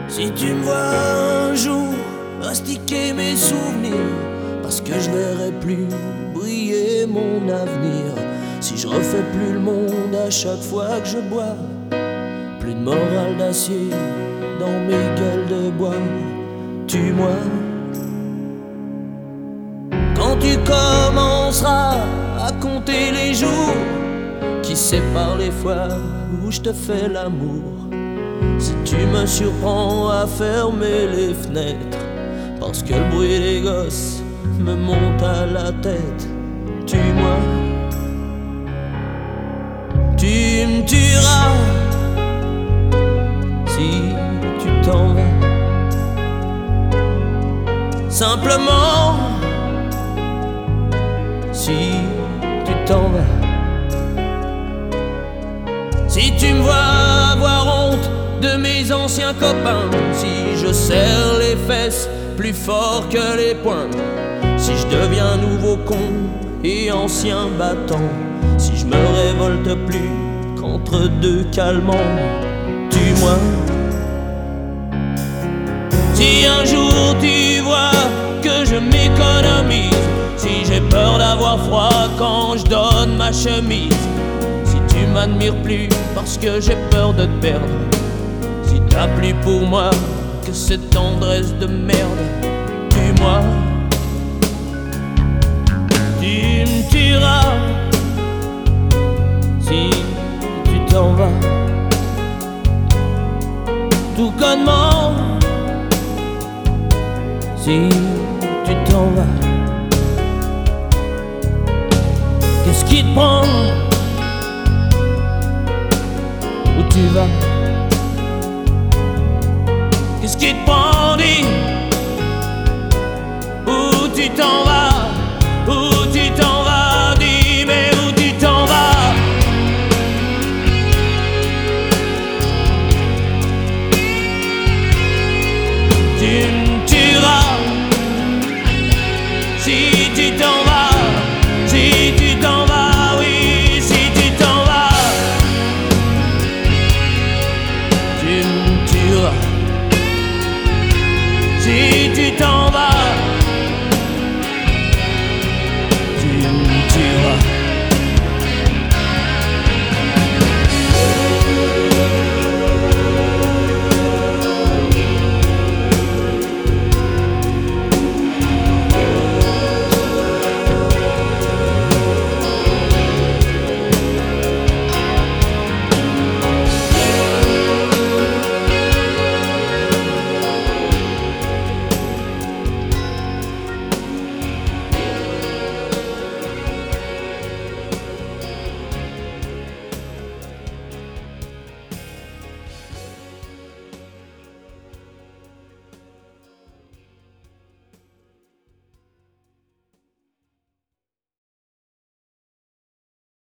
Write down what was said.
Si tu me vois un jour mastiquer mes souvenirs, parce que je verrai plus briller mon avenir. Si je refais plus le monde à chaque fois que je bois, plus de morale d'acier dans mes gueules de bois. Tue-moi quand tu commenceras à compter les jours qui séparent les fois où je te fais l'amour. Si tu me surprends à fermer les fenêtres parce que le bruit des gosses me monte à la tête, tue-moi. Tu me tueras si tu t'en vas. Simplement si tu t'en vas. Si tu me vois avoir honte de mes anciens copains, si je serre les fesses plus fort que les poings, si je deviens nouveau con et ancien battant, si je me révolte plus qu'entre deux calmants, tue-moi. Si un jour tu vois que je m'économise, si j'ai peur d'avoir froid quand je donne ma chemise, si tu m'admires plus parce que j'ai peur de te perdre, si t'as plus pour moi que cette tendresse de merde, tue-moi. Tu me tueras si tu t'en vas. Tout connement si tu t'en vas. Qu'est-ce qui te prend? Où tu vas? Qu'est-ce qui te prend, dis? Où tu t'en vas? Où tu t'en vas? Dis, mais où tu t'en vas? Tu